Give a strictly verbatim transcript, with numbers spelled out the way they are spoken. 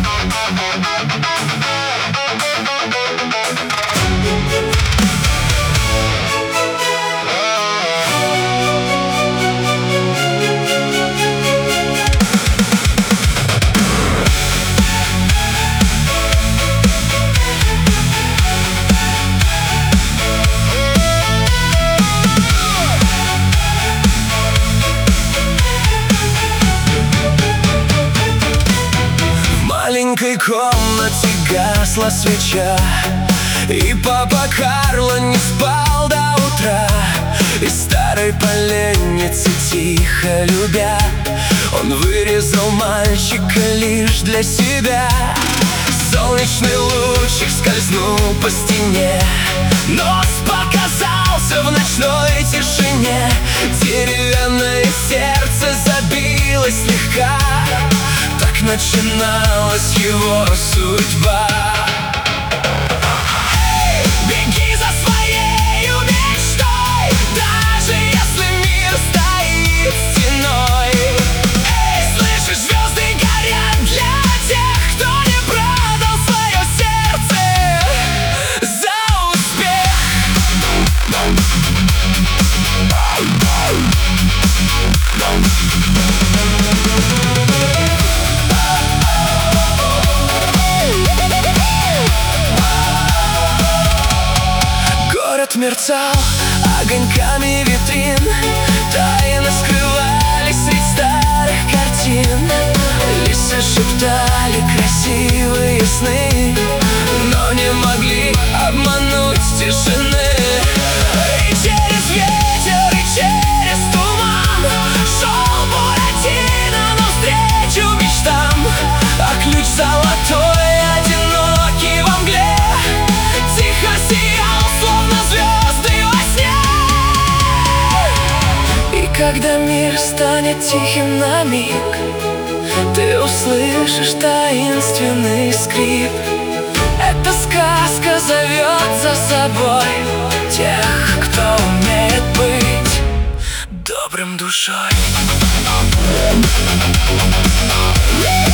В маленькой комнате гасла свеча, и папа Карло не спал до утра. И старой поленницы тихо любя, он вырезал мальчика лишь для себя. Солнечный лучик скользнул по стене, нос показался в ночной тишине. Деревянное сердце забилось слегка, так начиналась его судьба. Эй, беги за своей мечтой, даже если мир стоит стеной. Эй, слышишь, звезды горят для тех, кто не продал свое сердце за успех. Город мерцал огоньками витрин, тайны скрывались среди старых картин. Лисы шептали красивые сны, но не могли обмануть тишины. И через ветер, и через туман шел Буратино навстречу мечтам. А ключ золотой, одинокий во мгле, тихо сиял, словно звезды во сне. И когда мир станет тихим на миг, ты услышишь таинственный скрип. Эта сказка зовет за собой тех, кто умеет быть добрым душой.